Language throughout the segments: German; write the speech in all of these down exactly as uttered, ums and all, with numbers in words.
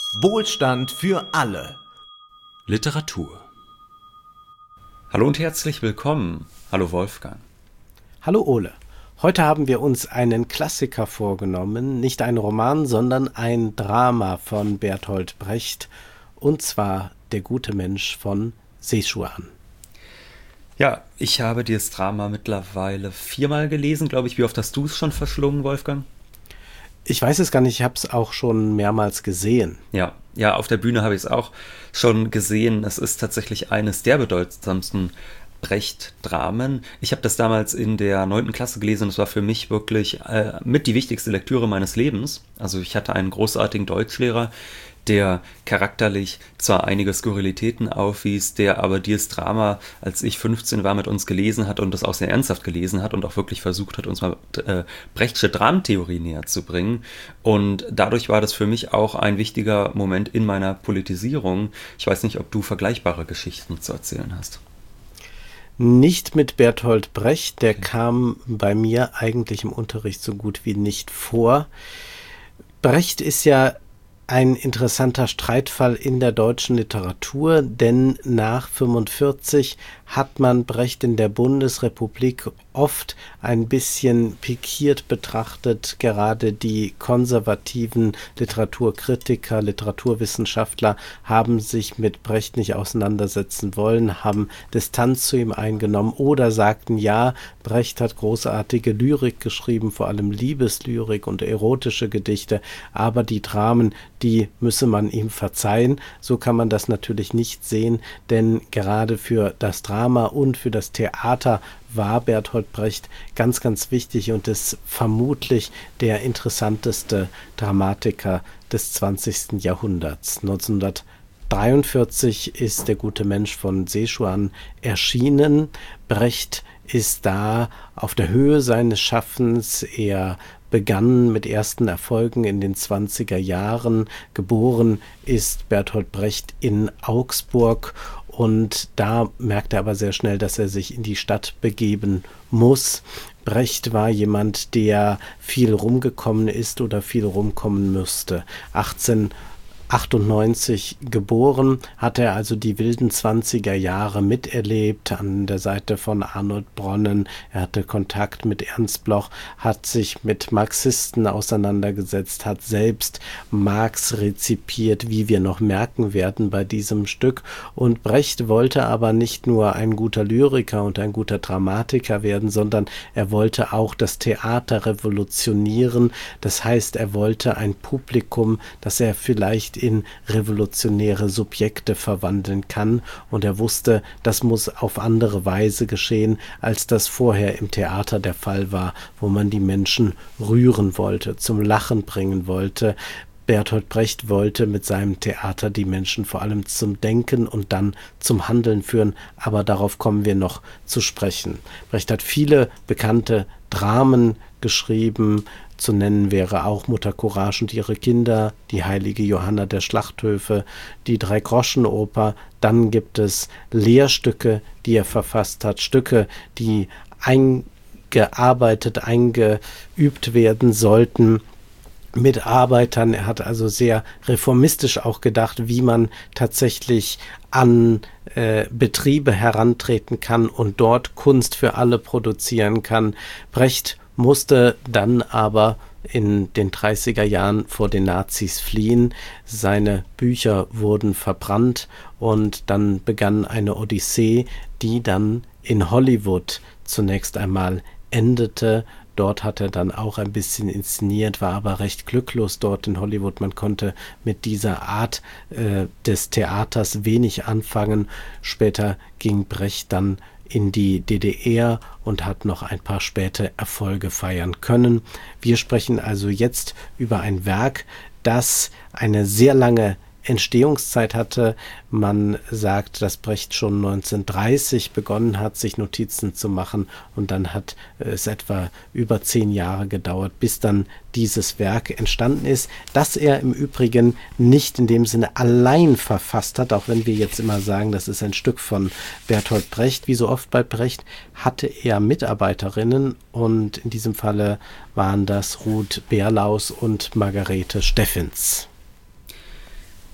Wohlstand für alle. Literatur. Hallo und herzlich willkommen. Hallo Wolfgang. Hallo Ole. Heute haben wir uns einen Klassiker vorgenommen, nicht ein Roman, sondern ein Drama von Bertolt Brecht, und zwar Der gute Mensch von Sechuan. Ja, ich habe dieses Drama mittlerweile viermal gelesen, glaube ich. Wie oft hast du es schon verschlungen, Wolfgang? Ich weiß es gar nicht, ich habe es auch schon mehrmals gesehen. Ja, ja, auf der Bühne habe ich es auch schon gesehen. Es ist tatsächlich eines der bedeutsamsten Brecht-Dramen. Ich habe das damals in der neunten Klasse gelesen und es war für mich wirklich äh, mit die wichtigste Lektüre meines Lebens. Also ich hatte einen großartigen Deutschlehrer, der charakterlich zwar einige Skurrilitäten aufwies, der aber dieses Drama, als ich fünfzehn war, mit uns gelesen hat und das auch sehr ernsthaft gelesen hat und auch wirklich versucht hat, uns mal äh, Brechtsche Dramentheorie näher zu bringen. Und dadurch war das für mich auch ein wichtiger Moment in meiner Politisierung. Ich weiß nicht, ob du vergleichbare Geschichten zu erzählen hast. Nicht mit Bertolt Brecht, der okay. kam bei mir eigentlich im Unterricht so gut wie nicht vor. Brecht ist ja ein interessanter Streitfall in der deutschen Literatur, denn nach fünfundvierzig hat man Brecht in der Bundesrepublik oft ein bisschen pikiert betrachtet. Gerade die konservativen Literaturkritiker, Literaturwissenschaftler haben sich mit Brecht nicht auseinandersetzen wollen, haben Distanz zu ihm eingenommen oder sagten, ja, Brecht hat großartige Lyrik geschrieben, vor allem Liebeslyrik und erotische Gedichte, aber die Dramen, die müsse man ihm verzeihen. So kann man das natürlich nicht sehen, denn gerade für das Drama und für das Theater war Bertolt Brecht ganz, ganz wichtig und ist vermutlich der interessanteste Dramatiker des zwanzigsten Jahrhunderts. neunzehnhundertdreiundvierzig ist Der gute Mensch von Sechuan erschienen. Brecht ist da auf der Höhe seines Schaffens. Er begann mit ersten Erfolgen in den zwanziger Jahren. Geboren ist Bertolt Brecht in Augsburg und da merkt er aber sehr schnell, dass er sich in die Stadt begeben muss. Brecht war jemand, der viel rumgekommen ist oder viel rumkommen müsste. achtzehnhundertachtundneunzig geboren, hat er also die wilden zwanziger Jahre miterlebt an der Seite von Arnold Bronnen. Er hatte Kontakt mit Ernst Bloch, hat sich mit Marxisten auseinandergesetzt, hat selbst Marx rezipiert, wie wir noch merken werden bei diesem Stück. Und Brecht wollte aber nicht nur ein guter Lyriker und ein guter Dramatiker werden, sondern er wollte auch das Theater revolutionieren. Das heißt, er wollte ein Publikum, das er vielleicht in revolutionäre Subjekte verwandeln kann, und er wusste, das muss auf andere Weise geschehen, als das vorher im Theater der Fall war, wo man die Menschen rühren wollte, zum Lachen bringen wollte. Bertolt Brecht wollte mit seinem Theater die Menschen vor allem zum Denken und dann zum Handeln führen, aber darauf kommen wir noch zu sprechen. Brecht hat viele bekannte Dramen geschrieben. Zu nennen wäre auch Mutter Courage und ihre Kinder, die heilige Johanna der Schlachthöfe, die Dreigroschenoper. Dann gibt es Lehrstücke, die er verfasst hat, Stücke, die eingearbeitet, eingeübt werden sollten mit Arbeitern. Er hat also sehr reformistisch auch gedacht, wie man tatsächlich an äh, Betriebe herantreten kann und dort Kunst für alle produzieren kann. Brecht musste dann aber in den dreißiger Jahren vor den Nazis fliehen. Seine Bücher wurden verbrannt und dann begann eine Odyssee, die dann in Hollywood zunächst einmal endete. Dort hat er dann auch ein bisschen inszeniert, war aber recht glücklos dort in Hollywood. Man konnte mit dieser Art äh, des Theaters wenig anfangen. Später ging Brecht dann in die D D R und hat noch ein paar späte Erfolge feiern können. Wir sprechen also jetzt über ein Werk, das eine sehr lange Entstehungszeit hatte. Man sagt, dass Brecht schon neunzehnhundertdreißig begonnen hat, sich Notizen zu machen, und dann hat es etwa über zehn Jahre gedauert, bis dann dieses Werk entstanden ist, das er im Übrigen nicht in dem Sinne allein verfasst hat, auch wenn wir jetzt immer sagen, das ist ein Stück von Bertolt Brecht. Wie so oft bei Brecht hatte er Mitarbeiterinnen, und in diesem Falle waren das Ruth Berlaus und Margarete Steffens.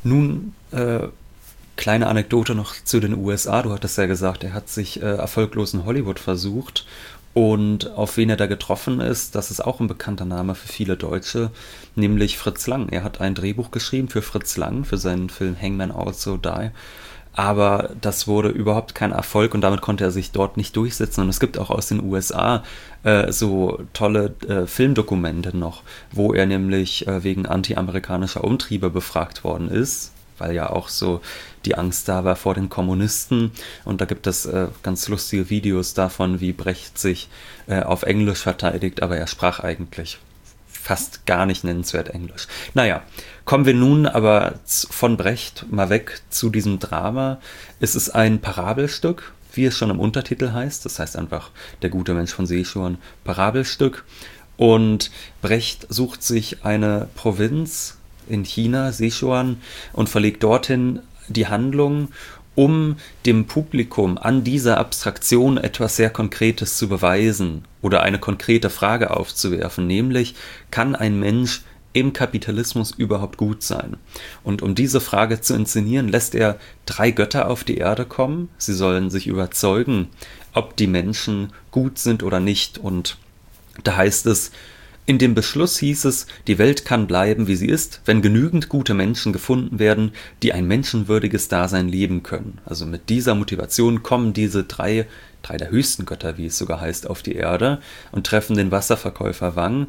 Nun, äh, kleine Anekdote noch zu den U S A. Du hattest ja gesagt, er hat sich äh, erfolglos in Hollywood versucht. Und auf wen er da getroffen ist, das ist auch ein bekannter Name für viele Deutsche, nämlich Fritz Lang. Er hat ein Drehbuch geschrieben für Fritz Lang, für seinen Film Hangmen Also Die. Aber das wurde überhaupt kein Erfolg und damit konnte er sich dort nicht durchsetzen. Und es gibt auch aus den U S A äh, so tolle äh, Filmdokumente noch, wo er nämlich äh, wegen anti-amerikanischer Umtriebe befragt worden ist, weil ja auch so die Angst da war vor den Kommunisten. Und da gibt es äh, ganz lustige Videos davon, wie Brecht sich äh, auf Englisch verteidigt, aber er sprach eigentlich fast gar nicht nennenswert Englisch. Naja, kommen wir nun aber von Brecht mal weg zu diesem Drama. Es ist ein Parabelstück, wie es schon im Untertitel heißt. Das heißt einfach Der gute Mensch von Sichuan, Parabelstück. Und Brecht sucht sich eine Provinz in China, Sichuan, und verlegt dorthin die Handlung, um dem Publikum an dieser Abstraktion etwas sehr Konkretes zu beweisen oder eine konkrete Frage aufzuwerfen, nämlich, kann ein Mensch im Kapitalismus überhaupt gut sein? Und um diese Frage zu inszenieren, lässt er drei Götter auf die Erde kommen. Sie sollen sich überzeugen, ob die Menschen gut sind oder nicht. Und da heißt es, in dem Beschluss hieß es, die Welt kann bleiben, wie sie ist, wenn genügend gute Menschen gefunden werden, die ein menschenwürdiges Dasein leben können. Also mit dieser Motivation kommen diese drei, drei der höchsten Götter, wie es sogar heißt, auf die Erde und treffen den Wasserverkäufer Wang,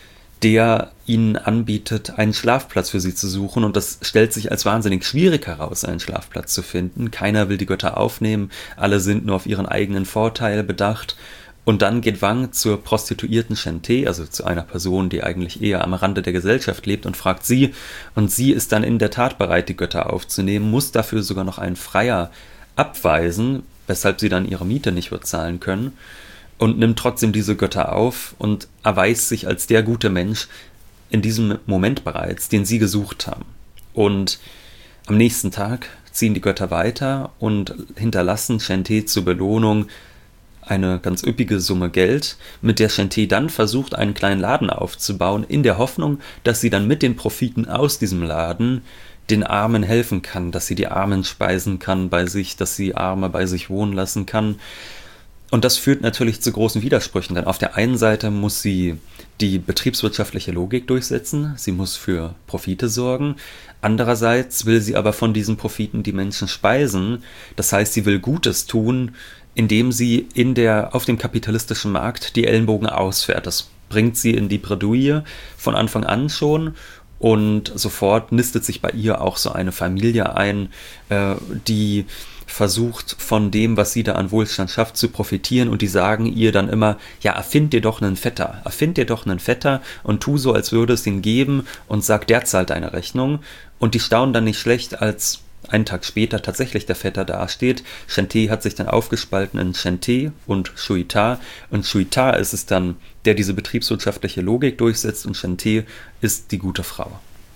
der ihnen anbietet, einen Schlafplatz für sie zu suchen. Und das stellt sich als wahnsinnig schwierig heraus, einen Schlafplatz zu finden. Keiner will die Götter aufnehmen, alle sind nur auf ihren eigenen Vorteil bedacht. Und dann geht Wang zur Prostituierten Shen Te, also zu einer Person, die eigentlich eher am Rande der Gesellschaft lebt, und fragt sie. Und sie ist dann in der Tat bereit, die Götter aufzunehmen, muss dafür sogar noch einen Freier abweisen, weshalb sie dann ihre Miete nicht bezahlen können, und nimmt trotzdem diese Götter auf und erweist sich als der gute Mensch in diesem Moment bereits, den sie gesucht haben. Und am nächsten Tag ziehen die Götter weiter und hinterlassen Shen Te zur Belohnung eine ganz üppige Summe Geld, mit der Shen Te dann versucht, einen kleinen Laden aufzubauen, in der Hoffnung, dass sie dann mit den Profiten aus diesem Laden den Armen helfen kann, dass sie die Armen speisen kann bei sich, dass sie Arme bei sich wohnen lassen kann. Und das führt natürlich zu großen Widersprüchen, denn auf der einen Seite muss sie die betriebswirtschaftliche Logik durchsetzen, sie muss für Profite sorgen, andererseits will sie aber von diesen Profiten die Menschen speisen, das heißt, sie will Gutes tun, indem sie in der, auf dem kapitalistischen Markt die Ellenbogen ausfährt. Das bringt sie in die Bredouille von Anfang an schon, und sofort nistet sich bei ihr auch so eine Familie ein, äh, die versucht, von dem, was sie da an Wohlstand schafft, zu profitieren, und die sagen ihr dann immer, ja, erfind dir doch einen Vetter, erfind dir doch einen Vetter und tu so, als würde es ihn geben, und sag, der zahlt deine Rechnung. Und die staunen dann nicht schlecht, als einen Tag später tatsächlich der Vetter dasteht. Shen Te hat sich dann aufgespalten in Shen Te und Shui Ta. Und Shui Ta ist es dann, der diese betriebswirtschaftliche Logik durchsetzt, und Shen Te ist die gute Frau.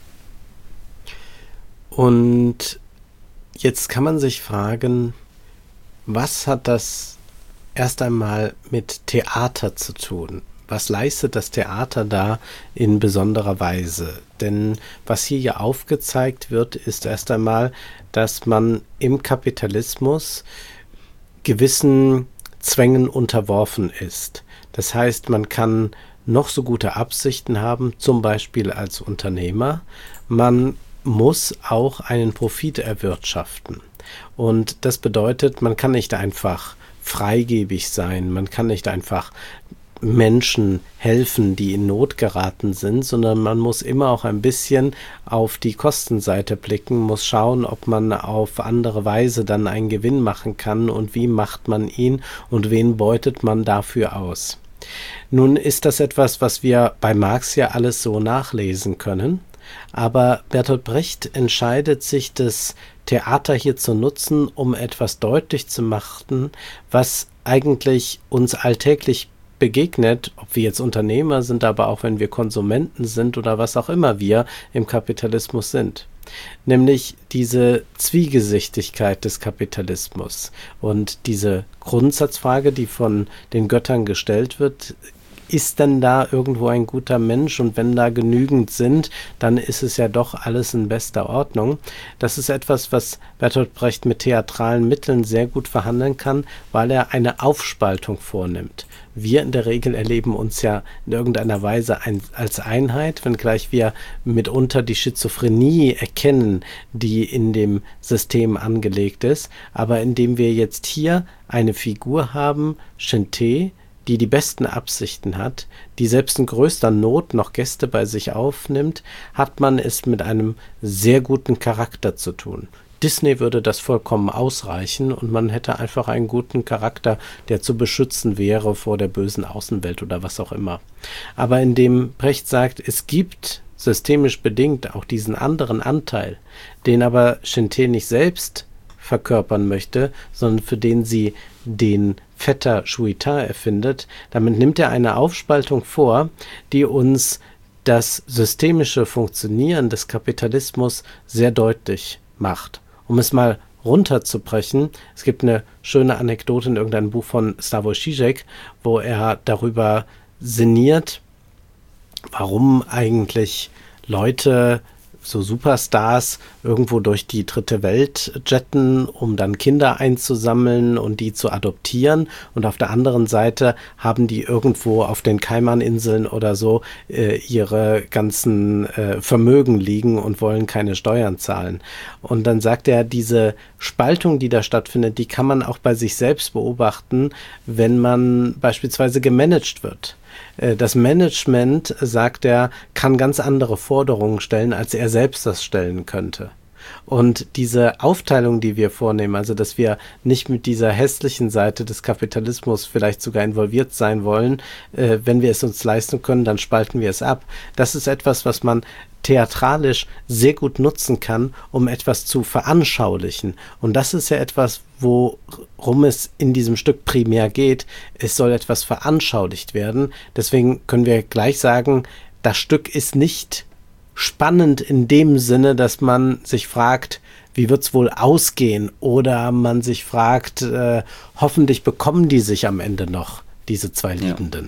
Und jetzt kann man sich fragen, was hat das erst einmal mit Theater zu tun? Was leistet das Theater da in besonderer Weise? Denn was hier ja aufgezeigt wird, ist erst einmal, dass man im Kapitalismus gewissen Zwängen unterworfen ist. Das heißt, man kann noch so gute Absichten haben, zum Beispiel als Unternehmer. Man muss auch einen Profit erwirtschaften. Und das bedeutet, man kann nicht einfach freigebig sein, man kann nicht einfach Menschen helfen, die in Not geraten sind, sondern man muss immer auch ein bisschen auf die Kostenseite blicken, muss schauen, ob man auf andere Weise dann einen Gewinn machen kann und wie macht man ihn und wen beutet man dafür aus. Nun ist das etwas, was wir bei Marx ja alles so nachlesen können, aber Bertolt Brecht entscheidet sich, das Theater hier zu nutzen, um etwas deutlich zu machen, was eigentlich uns alltäglich begegnet, ob wir jetzt Unternehmer sind, aber auch wenn wir Konsumenten sind oder was auch immer wir im Kapitalismus sind. Nämlich diese Zwiegesichtigkeit des Kapitalismus und diese Grundsatzfrage, die von den Göttern gestellt wird, ist denn da irgendwo ein guter Mensch? Und wenn da genügend sind, dann ist es ja doch alles in bester Ordnung. Das ist etwas, was Bertolt Brecht mit theatralen Mitteln sehr gut verhandeln kann, weil er eine Aufspaltung vornimmt. Wir in der Regel erleben uns ja in irgendeiner Weise ein, als Einheit, wenngleich wir mitunter die Schizophrenie erkennen, die in dem System angelegt ist. Aber indem wir jetzt hier eine Figur haben, Shen-Te, die die besten Absichten hat, die selbst in größter Not noch Gäste bei sich aufnimmt, hat man es mit einem sehr guten Charakter zu tun. Disney würde das vollkommen ausreichen und man hätte einfach einen guten Charakter, der zu beschützen wäre vor der bösen Außenwelt oder was auch immer. Aber indem Brecht sagt, es gibt systemisch bedingt auch diesen anderen Anteil, den aber Shen-Te nicht selbst verkörpern möchte, sondern für den sie den Vetter Shuita erfindet, damit nimmt er eine Aufspaltung vor, die uns das systemische Funktionieren des Kapitalismus sehr deutlich macht. Um es mal runterzubrechen, es gibt eine schöne Anekdote in irgendeinem Buch von Slavoj Žižek, wo er darüber sinniert, warum eigentlich Leute, so Superstars, irgendwo durch die dritte Welt jetten, um dann Kinder einzusammeln und die zu adoptieren. Und auf der anderen Seite haben die irgendwo auf den Kaimaninseln oder so äh, ihre ganzen äh, Vermögen liegen und wollen keine Steuern zahlen. Und dann sagt er, diese Spaltung, die da stattfindet, die kann man auch bei sich selbst beobachten, wenn man beispielsweise gemanagt wird. Das Management, sagt er, kann ganz andere Forderungen stellen, als er selbst das stellen könnte. Und diese Aufteilung, die wir vornehmen, also dass wir nicht mit dieser hässlichen Seite des Kapitalismus vielleicht sogar involviert sein wollen, äh, wenn wir es uns leisten können, dann spalten wir es ab. Das ist etwas, was man theatralisch sehr gut nutzen kann, um etwas zu veranschaulichen. Und das ist ja etwas, worum es in diesem Stück primär geht. Es soll etwas veranschaulicht werden. Deswegen können wir gleich sagen, das Stück ist nicht spannend in dem Sinne, dass man sich fragt, wie wird's wohl ausgehen? Oder man sich fragt, äh, hoffentlich bekommen die sich am Ende noch, diese zwei Liebenden. Ja.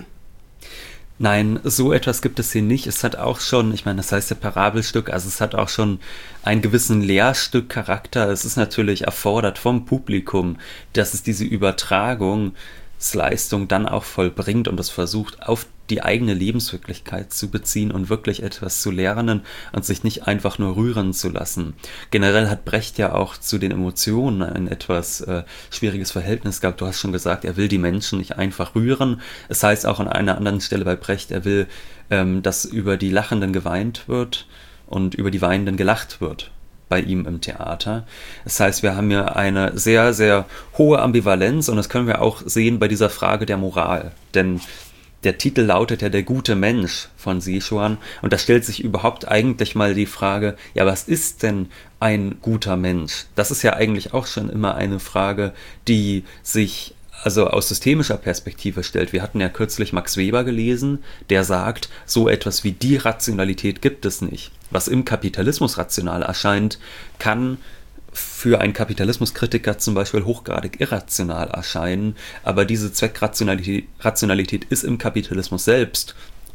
Nein, so etwas gibt es hier nicht. Es hat auch schon, ich meine, das heißt ja Parabelstück, also es hat auch schon einen gewissen Lehrstückcharakter. Es ist natürlich erfordert vom Publikum, dass es diese Übertragungsleistung dann auch vollbringt und es versucht, auf die eigene Lebenswirklichkeit zu beziehen und wirklich etwas zu lernen und sich nicht einfach nur rühren zu lassen. Generell hat Brecht ja auch zu den Emotionen ein etwas äh, schwieriges Verhältnis gehabt. Du hast schon gesagt, er will die Menschen nicht einfach rühren. Es heißt auch an einer anderen Stelle bei Brecht, er will, ähm, dass über die Lachenden geweint wird und über die Weinenden gelacht wird bei ihm im Theater. Das heißt, wir haben hier eine sehr, sehr hohe Ambivalenz und das können wir auch sehen bei dieser Frage der Moral. Denn der Titel lautet ja Der gute Mensch von Sichuan und da stellt sich überhaupt eigentlich mal die Frage, ja, was ist denn ein guter Mensch? Das ist ja eigentlich auch schon immer eine Frage, die sich also aus systemischer Perspektive stellt. Wir hatten ja kürzlich Max Weber gelesen, der sagt, so etwas wie die Rationalität gibt es nicht. Was im Kapitalismus rational erscheint, kann für einen Kapitalismuskritiker zum Beispiel hochgradig irrational erscheinen, aber diese Zweckrationalität Rationalität ist im Kapitalismus selbst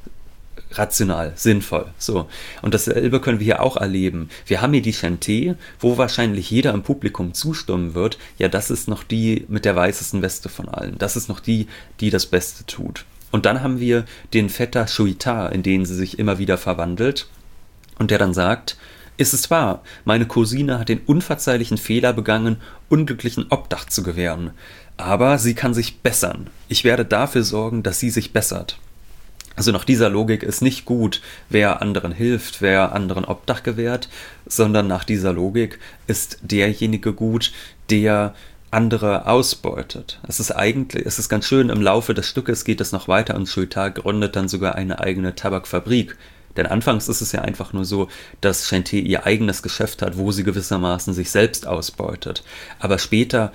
rational, sinnvoll. So. Und dasselbe können wir hier auch erleben. Wir haben hier die Shen-Te, wo wahrscheinlich jeder im Publikum zustimmen wird, ja, das ist noch die mit der weißesten Weste von allen. Das ist noch die, die das Beste tut. Und dann haben wir den Vetter Shuita, in den sie sich immer wieder verwandelt und der dann sagt, ist es wahr, meine Cousine hat den unverzeihlichen Fehler begangen, unglücklichen Obdach zu gewähren. Aber sie kann sich bessern. Ich werde dafür sorgen, dass sie sich bessert. Also nach dieser Logik ist nicht gut, wer anderen hilft, wer anderen Obdach gewährt, sondern nach dieser Logik ist derjenige gut, der andere ausbeutet. Es ist eigentlich, es ist ganz schön, im Laufe des Stückes geht es noch weiter und Shuita gründet dann sogar eine eigene Tabakfabrik. Denn anfangs ist es ja einfach nur so, dass Shen-Te ihr eigenes Geschäft hat, wo sie gewissermaßen sich selbst ausbeutet. Aber später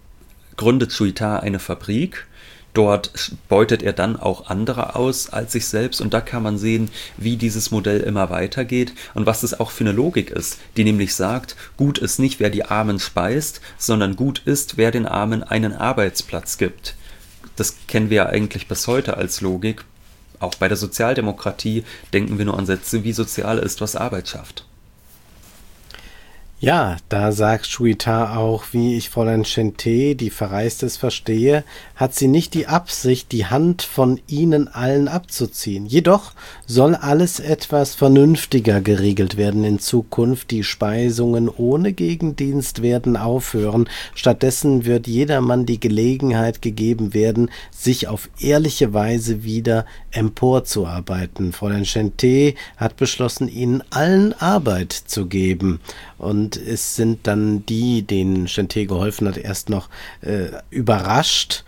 gründet Shuita eine Fabrik, dort beutet er dann auch andere aus als sich selbst und da kann man sehen, wie dieses Modell immer weitergeht und was es auch für eine Logik ist, die nämlich sagt, gut ist nicht, wer die Armen speist, sondern gut ist, wer den Armen einen Arbeitsplatz gibt. Das kennen wir ja eigentlich bis heute als Logik. Auch bei der Sozialdemokratie denken wir nur an Sätze wie sozial ist, was Arbeit schafft. Ja, da sagt Shuita auch, wie ich Fräulein Shente, die Verreistes, verstehe, hat sie nicht die Absicht, die Hand von ihnen allen abzuziehen. Jedoch soll alles etwas vernünftiger geregelt werden in Zukunft. Die Speisungen ohne Gegendienst werden aufhören. Stattdessen wird jedermann die Gelegenheit gegeben werden, sich auf ehrliche Weise wieder emporzuarbeiten. Fräulein Shente hat beschlossen, ihnen allen Arbeit zu geben. Und es sind dann die, denen Shente geholfen hat, erst noch äh, überrascht.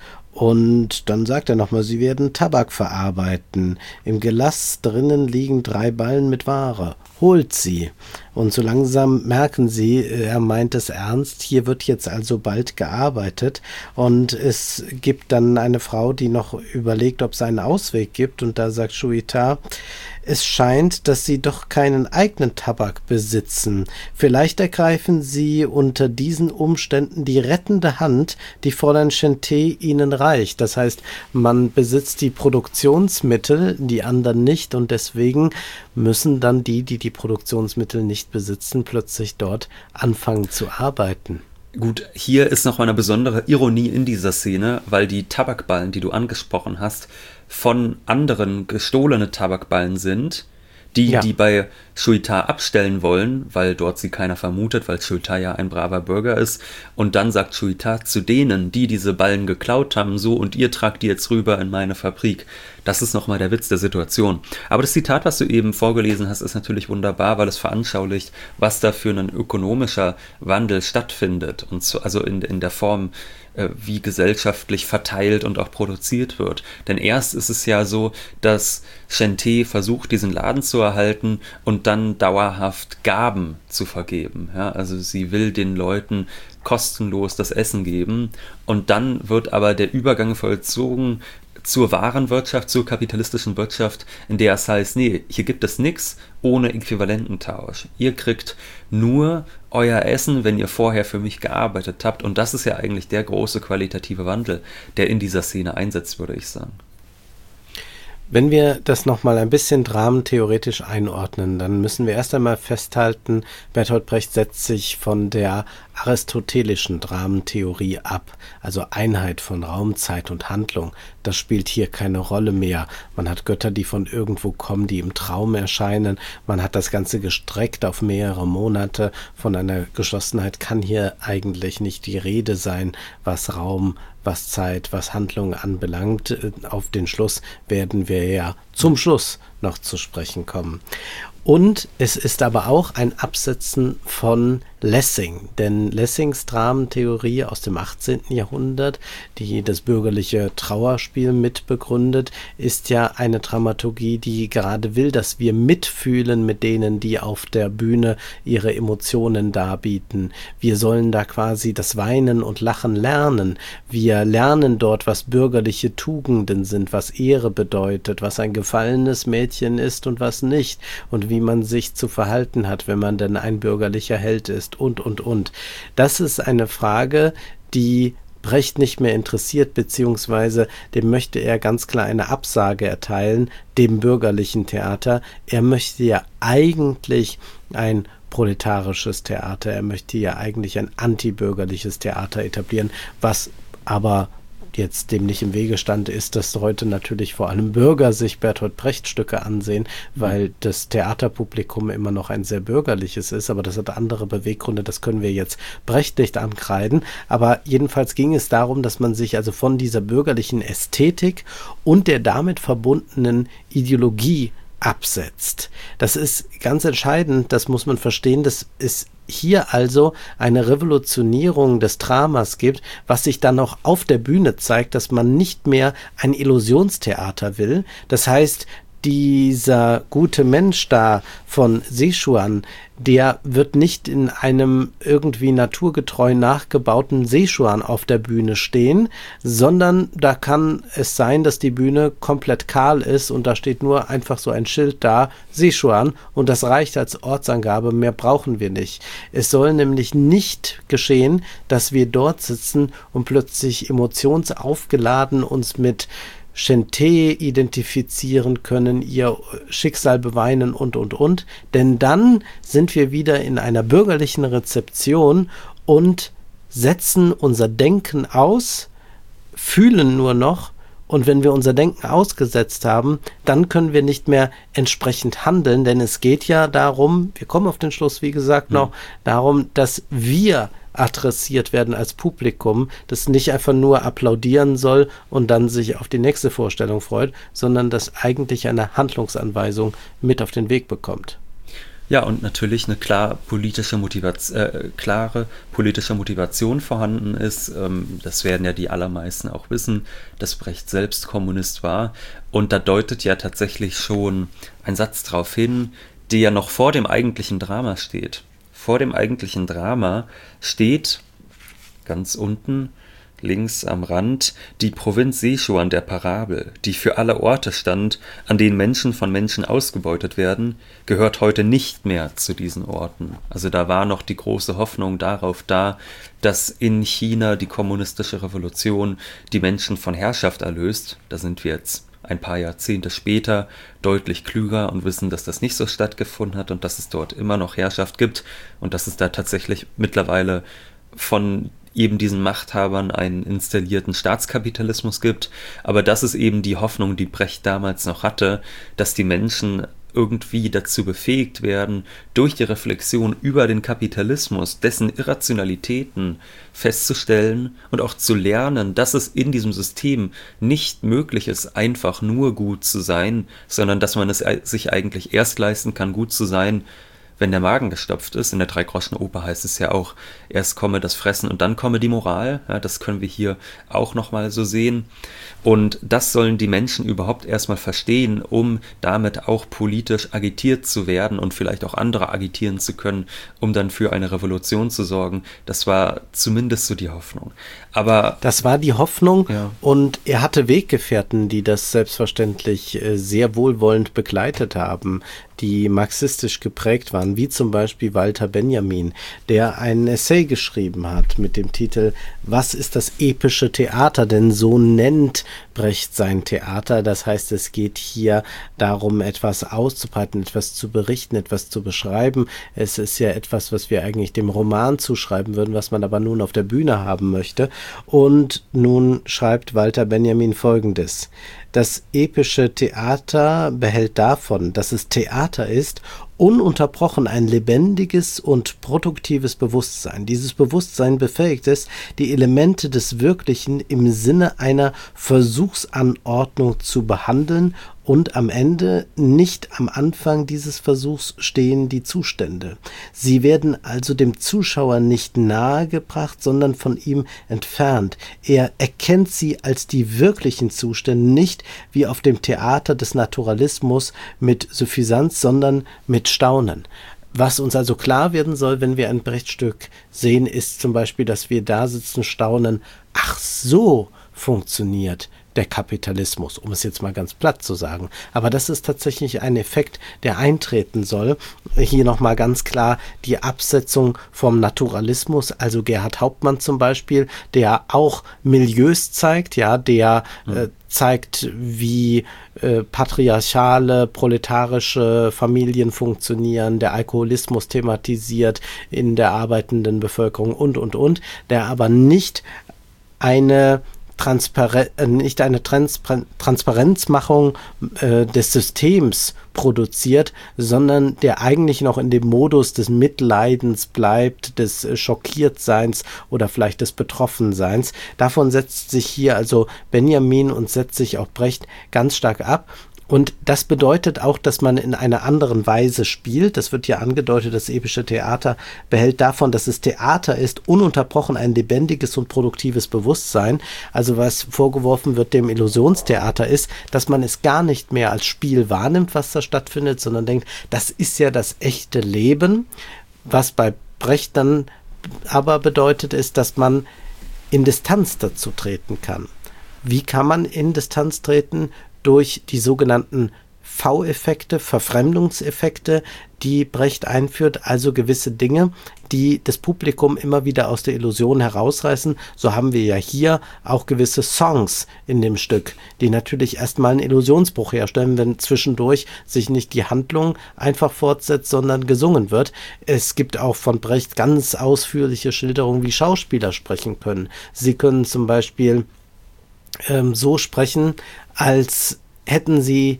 Und dann sagt er nochmal, sie werden Tabak verarbeiten. Im Gelass drinnen liegen drei Ballen mit Ware. Holt sie. Und so langsam merken sie, er meint es ernst, hier wird jetzt also bald gearbeitet. Und es gibt dann eine Frau, die noch überlegt, ob es einen Ausweg gibt. Und da sagt Shuita, es scheint, dass sie doch keinen eigenen Tabak besitzen. Vielleicht ergreifen sie unter diesen Umständen die rettende Hand, die Fräulein Shente ihnen reicht. Das heißt, man besitzt die Produktionsmittel, die anderen nicht, und deswegen müssen dann die, die die Produktionsmittel nicht besitzen, plötzlich dort anfangen zu arbeiten. Gut, hier ist noch eine besondere Ironie in dieser Szene, weil die Tabakballen, die du angesprochen hast, von anderen gestohlene Tabakballen sind, die, ja. die bei Shuita abstellen wollen, weil dort sie keiner vermutet, weil Shuita ja ein braver Bürger ist. Und dann sagt Shuita zu denen, die diese Ballen geklaut haben, so, und ihr tragt die jetzt rüber in meine Fabrik. Das ist nochmal der Witz der Situation. Aber das Zitat, was du eben vorgelesen hast, ist natürlich wunderbar, weil es veranschaulicht, was da für ein ökonomischer Wandel stattfindet. Und so, also in, in der Form, äh, wie gesellschaftlich verteilt und auch produziert wird. Denn erst ist es ja so, dass Shente versucht, diesen Laden zu erhalten und dann dauerhaft Gaben zu vergeben. Ja, also sie will den Leuten kostenlos das Essen geben, und dann wird aber der Übergang vollzogen zur wahren Wirtschaft, zur kapitalistischen Wirtschaft, in der es heißt, nee, hier gibt es nichts ohne Äquivalententausch. Ihr kriegt nur euer Essen, wenn ihr vorher für mich gearbeitet habt, und das ist ja eigentlich der große qualitative Wandel, der in dieser Szene einsetzt, würde ich sagen. Wenn wir das nochmal ein bisschen dramentheoretisch einordnen, dann müssen wir erst einmal festhalten, Bertolt Brecht setzt sich von der aristotelischen Dramentheorie ab, also Einheit von Raum, Zeit und Handlung. Das spielt hier keine Rolle mehr. Man hat Götter, die von irgendwo kommen, die im Traum erscheinen. Man hat das Ganze gestreckt auf mehrere Monate. Von einer Geschlossenheit kann hier eigentlich nicht die Rede sein, was Raum, was Zeit, was Handlung anbelangt. Auf den Schluss werden wir ja zum Schluss noch zu sprechen kommen. Und es ist aber auch ein Absetzen von Lessing, denn Lessings Dramentheorie aus dem achtzehnten Jahrhundert, die das bürgerliche Trauerspiel mitbegründet, ist ja eine Dramaturgie, die gerade will, dass wir mitfühlen mit denen, die auf der Bühne ihre Emotionen darbieten. Wir sollen da quasi das Weinen und Lachen lernen. Wir lernen dort, was bürgerliche Tugenden sind, was Ehre bedeutet, was ein gefallenes Mädchen ist und was nicht, und wie man sich zu verhalten hat, wenn man denn ein bürgerlicher Held ist, und, und, und. Das ist eine Frage, die Brecht nicht mehr interessiert, beziehungsweise dem möchte er ganz klar eine Absage erteilen, dem bürgerlichen Theater. Er möchte ja eigentlich ein proletarisches Theater, er möchte ja eigentlich ein antibürgerliches Theater etablieren, was aber jetzt dem nicht im Wege stand, ist, dass heute natürlich vor allem Bürger sich Bertolt Brecht Stücke ansehen, weil das Theaterpublikum immer noch ein sehr bürgerliches ist, aber das hat andere Beweggründe, das können wir jetzt Brecht nicht ankreiden, aber jedenfalls ging es darum, dass man sich also von dieser bürgerlichen Ästhetik und der damit verbundenen Ideologie absetzt. Das ist ganz entscheidend, das muss man verstehen, das ist hier also eine Revolutionierung des Dramas gibt, was sich dann auch auf der Bühne zeigt, dass man nicht mehr ein Illusionstheater will. Das heißt, dieser gute Mensch da von Sichuan, der wird nicht in einem irgendwie naturgetreu nachgebauten Sichuan auf der Bühne stehen, sondern da kann es sein, dass die Bühne komplett kahl ist und da steht nur einfach so ein Schild da, Sichuan, und das reicht als Ortsangabe, mehr brauchen wir nicht. Es soll nämlich nicht geschehen, dass wir dort sitzen und plötzlich emotionsaufgeladen uns mit Chanté identifizieren können, ihr Schicksal beweinen und, und, und. Denn dann sind wir wieder in einer bürgerlichen Rezeption und setzen unser Denken aus, fühlen nur noch. Und wenn wir unser Denken ausgesetzt haben, dann können wir nicht mehr entsprechend handeln, denn es geht ja darum, wir kommen auf den Schluss, wie gesagt, noch, mhm. darum, dass wir adressiert werden als Publikum, das nicht einfach nur applaudieren soll und dann sich auf die nächste Vorstellung freut, sondern das eigentlich eine Handlungsanweisung mit auf den Weg bekommt. Ja, und natürlich eine klar politische Motivation, äh, klare politische Motivation vorhanden ist. Ähm, das werden ja die allermeisten auch wissen, dass Brecht selbst Kommunist war. Und da deutet ja tatsächlich schon ein Satz darauf hin, der ja noch vor dem eigentlichen Drama steht. Vor dem eigentlichen Drama steht ganz unten links am Rand die Provinz Sichuan der Parabel, die für alle Orte stand, an denen Menschen von Menschen ausgebeutet werden, gehört heute nicht mehr zu diesen Orten. Also da war noch die große Hoffnung darauf da, dass in China die kommunistische Revolution die Menschen von Herrschaft erlöst. Da sind wir jetzt ein paar Jahrzehnte später deutlich klüger und wissen, dass das nicht so stattgefunden hat und dass es dort immer noch Herrschaft gibt und dass es da tatsächlich mittlerweile von eben diesen Machthabern einen installierten Staatskapitalismus gibt. Aber das ist eben die Hoffnung, die Brecht damals noch hatte, dass die Menschen irgendwie dazu befähigt werden, durch die Reflexion über den Kapitalismus, dessen Irrationalitäten festzustellen und auch zu lernen, dass es in diesem System nicht möglich ist, einfach nur gut zu sein, sondern dass man es sich eigentlich erst leisten kann, gut zu sein, wenn der Magen gestopft ist. In der Drei-Groschen-Oper heißt es ja auch, erst komme das Fressen und dann komme die Moral. Ja, das können wir hier auch nochmal so sehen. Und das sollen die Menschen überhaupt erstmal verstehen, um damit auch politisch agitiert zu werden und vielleicht auch andere agitieren zu können, um dann für eine Revolution zu sorgen. Das war zumindest so die Hoffnung. Aber das war die Hoffnung, ja. Und er hatte Weggefährten, die das selbstverständlich sehr wohlwollend begleitet haben, die marxistisch geprägt waren, wie zum Beispiel Walter Benjamin, der einen Essay geschrieben hat mit dem Titel »Was ist das epische Theater?«, denn so nennt Brecht sein Theater. Das heißt, es geht hier darum, etwas auszubreiten, etwas zu berichten, etwas zu beschreiben. Es ist ja etwas, was wir eigentlich dem Roman zuschreiben würden, was man aber nun auf der Bühne haben möchte. Und nun schreibt Walter Benjamin Folgendes: Das epische Theater behält davon, dass es Theater ist, ununterbrochen ein lebendiges und produktives Bewusstsein. Dieses Bewusstsein befähigt es, die Elemente des Wirklichen im Sinne einer Versuchsanordnung zu behandeln, und am Ende, nicht am Anfang dieses Versuchs, stehen die Zustände. Sie werden also dem Zuschauer nicht nahegebracht, sondern von ihm entfernt. Er erkennt sie als die wirklichen Zustände, nicht wie auf dem Theater des Naturalismus mit Suffisanz, sondern mit Staunen. Was uns also klar werden soll, wenn wir ein Brecht-Stück sehen, ist zum Beispiel, dass wir da sitzen, staunen, ach so funktioniert der Kapitalismus, um es jetzt mal ganz platt zu sagen. Aber das ist tatsächlich ein Effekt, der eintreten soll. Hier nochmal ganz klar die Absetzung vom Naturalismus, also Gerhard Hauptmann zum Beispiel, der auch Milieus zeigt, ja, der mhm. äh, zeigt, wie äh, patriarchale, proletarische Familien funktionieren, der Alkoholismus thematisiert in der arbeitenden Bevölkerung und, und, und, der aber nicht eine Transparen- äh, nicht eine Transpar- Transparenzmachung äh, des Systems produziert, sondern der eigentlich noch in dem Modus des Mitleidens bleibt, des äh, Schockiertseins oder vielleicht des Betroffenseins. Davon setzt sich hier also Benjamin und setzt sich auch Brecht ganz stark ab. Und das bedeutet auch, dass man in einer anderen Weise spielt. Das wird ja angedeutet, das epische Theater behält davon, dass es Theater ist, ununterbrochen ein lebendiges und produktives Bewusstsein. Also was vorgeworfen wird dem Illusionstheater ist, dass man es gar nicht mehr als Spiel wahrnimmt, was da stattfindet, sondern denkt, das ist ja das echte Leben. Was bei Brecht dann aber bedeutet, ist, dass man in Distanz dazu treten kann. Wie kann man in Distanz treten? Durch die sogenannten V-Effekte, Verfremdungseffekte, die Brecht einführt, also gewisse Dinge, die das Publikum immer wieder aus der Illusion herausreißen. So haben wir ja hier auch gewisse Songs in dem Stück, die natürlich erstmal einen Illusionsbruch herstellen, wenn zwischendurch sich nicht die Handlung einfach fortsetzt, sondern gesungen wird. Es gibt auch von Brecht ganz ausführliche Schilderungen, wie Schauspieler sprechen können. Sie können zum Beispiel ähm, so sprechen, als hätten sie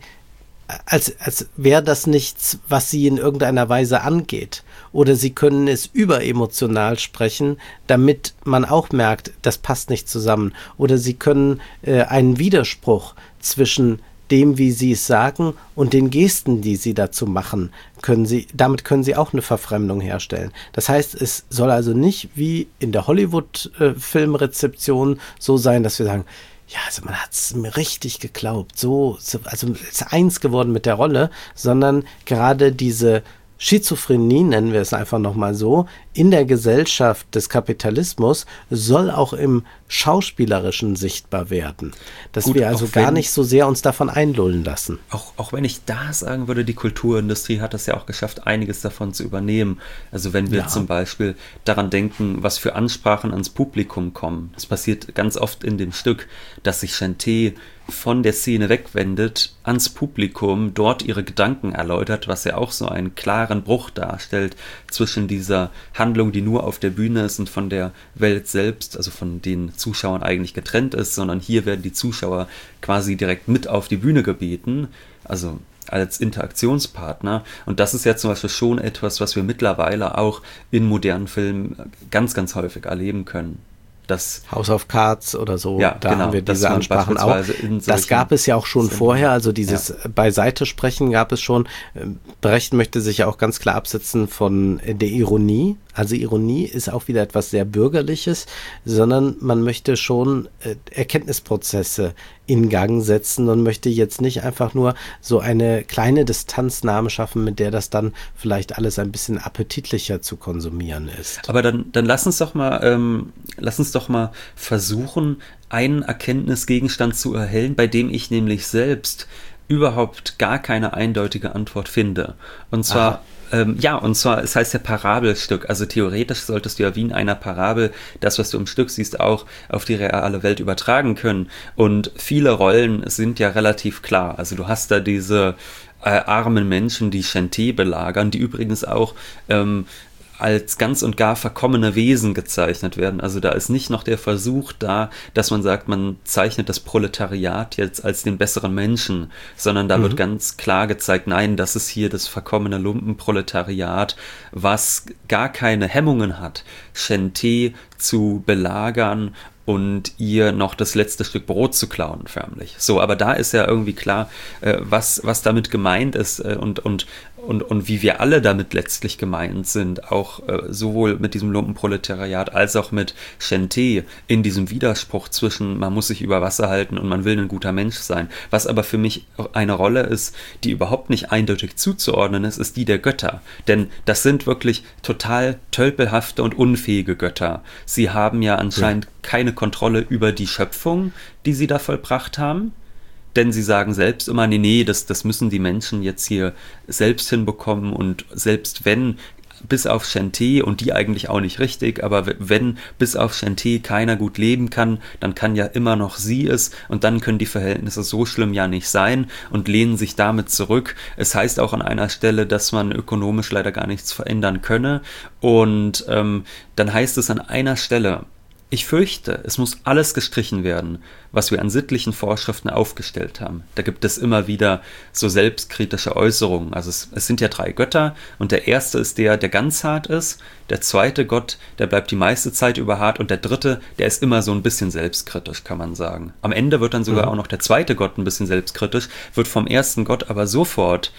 als, als wäre das nichts, was sie in irgendeiner Weise angeht. Oder sie können es überemotional sprechen, damit man auch merkt, das passt nicht zusammen. Oder sie können äh, einen Widerspruch zwischen dem, wie sie es sagen, und den Gesten, die sie dazu machen, können sie, damit können sie auch eine Verfremdung herstellen. Das heißt, es soll also nicht wie in der Hollywood-Filmrezeption so sein, dass wir sagen, ja, also man hat es mir richtig geglaubt, so, so, also ist eins geworden mit der Rolle, sondern gerade diese Schizophrenie, nennen wir es einfach nochmal so, in der Gesellschaft des Kapitalismus soll auch im Schauspielerischen sichtbar werden. Dass Gut, wir also gar wenn, nicht so sehr uns davon einlullen lassen. Auch, auch wenn ich da sagen würde, die Kulturindustrie hat es ja auch geschafft, einiges davon zu übernehmen. Also wenn wir ja. zum Beispiel daran denken, was für Ansprachen ans Publikum kommen. Es passiert ganz oft in dem Stück, dass sich Chanté von der Szene wegwendet, ans Publikum, dort ihre Gedanken erläutert, was ja auch so einen klaren Bruch darstellt zwischen dieser Handlung, die nur auf der Bühne ist und von der Welt selbst, also von den Zuschauern eigentlich getrennt ist, sondern hier werden die Zuschauer quasi direkt mit auf die Bühne gebeten, also als Interaktionspartner. Und das ist ja zum Beispiel schon etwas, was wir mittlerweile auch in modernen Filmen ganz, ganz häufig erleben können. Das House of Cards oder so, ja, da genau, haben wir diese Ansprachen auch. Das gab es ja auch schon vorher, also dieses ja. Beiseite-Sprechen gab es schon. Brecht möchte sich ja auch ganz klar absetzen von der Ironie. Also Ironie ist auch wieder etwas sehr Bürgerliches, sondern man möchte schon äh, Erkenntnisprozesse in Gang setzen und möchte jetzt nicht einfach nur so eine kleine Distanznahme schaffen, mit der das dann vielleicht alles ein bisschen appetitlicher zu konsumieren ist. Aber dann, dann lass uns doch mal, ähm, lass uns doch mal versuchen, einen Erkenntnisgegenstand zu erhellen, bei dem ich nämlich selbst überhaupt gar keine eindeutige Antwort finde. Und zwar Ähm, ja, und zwar, es heißt ja Parabelstück, also theoretisch solltest du ja wie in einer Parabel das, was du im Stück siehst, auch auf die reale Welt übertragen können. Und viele Rollen sind ja relativ klar, also du hast da diese äh, armen Menschen, die Chanté belagern, die übrigens auch ähm, als ganz und gar verkommene Wesen gezeichnet werden. Also da ist nicht noch der Versuch da, dass man sagt, man zeichnet das Proletariat jetzt als den besseren Menschen, sondern da mhm. wird ganz klar gezeigt, nein, das ist hier das verkommene Lumpenproletariat, was gar keine Hemmungen hat, Chanté zu belagern und ihr noch das letzte Stück Brot zu klauen, förmlich. So, aber da ist ja irgendwie klar, äh, was, was damit gemeint ist äh, und, und, und, und wie wir alle damit letztlich gemeint sind, auch äh, sowohl mit diesem Lumpenproletariat als auch mit Chanté in diesem Widerspruch zwischen, man muss sich über Wasser halten und man will ein guter Mensch sein. Was aber für mich eine Rolle ist, die überhaupt nicht eindeutig zuzuordnen ist, ist die der Götter. Denn das sind wirklich total tölpelhafte und unfähige Götter. Sie haben ja anscheinend ja. keine Kontrolle über die Schöpfung, die sie da vollbracht haben. Denn sie sagen selbst immer, nee, nee, das, das müssen die Menschen jetzt hier selbst hinbekommen. Und selbst wenn, bis auf Chanté, und die eigentlich auch nicht richtig, aber wenn bis auf Chanté keiner gut leben kann, dann kann ja immer noch sie es. Und dann können die Verhältnisse so schlimm ja nicht sein und lehnen sich damit zurück. Es heißt auch an einer Stelle, dass man ökonomisch leider gar nichts verändern könne. Und ähm, dann heißt es an einer Stelle, ich fürchte, es muss alles gestrichen werden, was wir an sittlichen Vorschriften aufgestellt haben. Da gibt es immer wieder so selbstkritische Äußerungen. Also es, es sind ja drei Götter und der erste ist der, der ganz hart ist. Der zweite Gott, der bleibt die meiste Zeit über hart und der dritte, der ist immer so ein bisschen selbstkritisch, kann man sagen. Am Ende wird dann sogar mhm. auch noch der zweite Gott ein bisschen selbstkritisch, wird vom ersten Gott aber sofort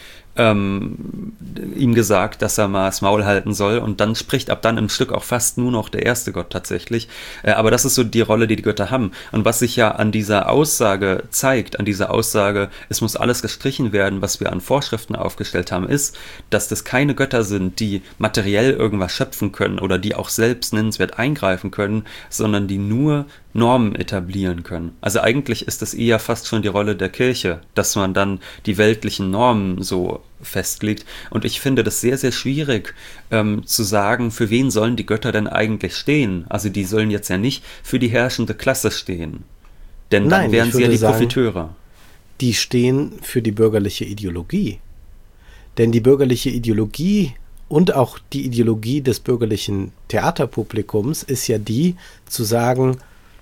Ähm, ihm gesagt, dass er mal das Maul halten soll und dann spricht ab dann im Stück auch fast nur noch der erste Gott tatsächlich. Äh, aber das ist so die Rolle, die die Götter haben. Und was sich ja an dieser Aussage zeigt, an dieser Aussage, es muss alles gestrichen werden, was wir an Vorschriften aufgestellt haben, ist, dass das keine Götter sind, die materiell irgendwas schöpfen können oder die auch selbst nennenswert eingreifen können, sondern die nur Normen etablieren können. Also eigentlich ist das eher fast schon die Rolle der Kirche, dass man dann die weltlichen Normen so festlegt. Und ich finde das sehr, sehr schwierig ähm, zu sagen, für wen sollen die Götter denn eigentlich stehen? Also die sollen jetzt ja nicht für die herrschende Klasse stehen. Denn dann Nein, wären ich sie ja würde die sagen, Profiteure. Die stehen für die bürgerliche Ideologie. Denn die bürgerliche Ideologie und auch die Ideologie des bürgerlichen Theaterpublikums ist ja die, zu sagen,